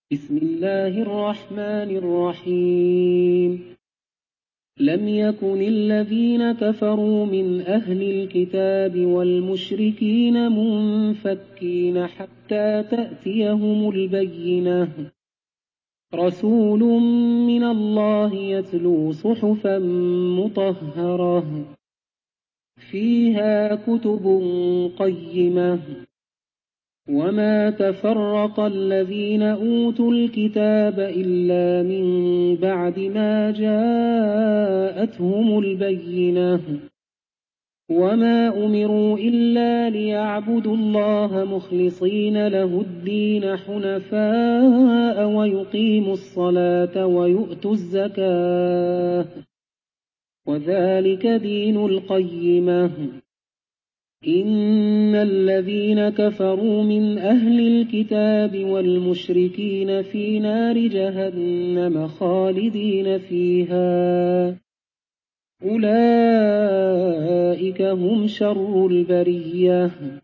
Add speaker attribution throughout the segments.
Speaker 1: بسم الله الرحمن الرحيم لم يكن الذين كفروا من أهل الكتاب والمشركين منفكين حتى تأتيهم البينة رسول من الله يتلو صحفا مطهرة فيها كتب قيمة وما تفرق الذين أوتوا الكتاب إلا من بعد ما جاءتهم البينة وما أمروا إلا ليعبدوا الله مخلصين له الدين حنفاء ويقيموا الصلاة ويؤتوا الزكاة وذلك دين القيمة إن الذين كفروا من أهل الكتاب والمشركين في نار جهنم خالدين فيها أولئك هم شر البرية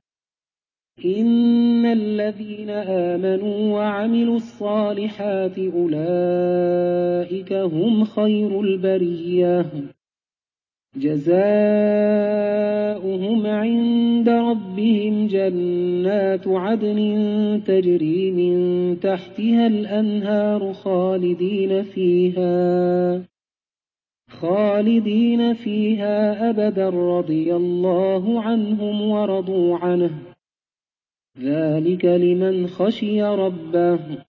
Speaker 1: إن الذين آمنوا وعملوا الصالحات أولئك هم خير البرية جزاؤهم عند ربهم جنات عدن تجري من تحتها الأنهار خالدين فيها أبدا رضي الله عنهم ورضوا عنه ذلك لمن خشي ربه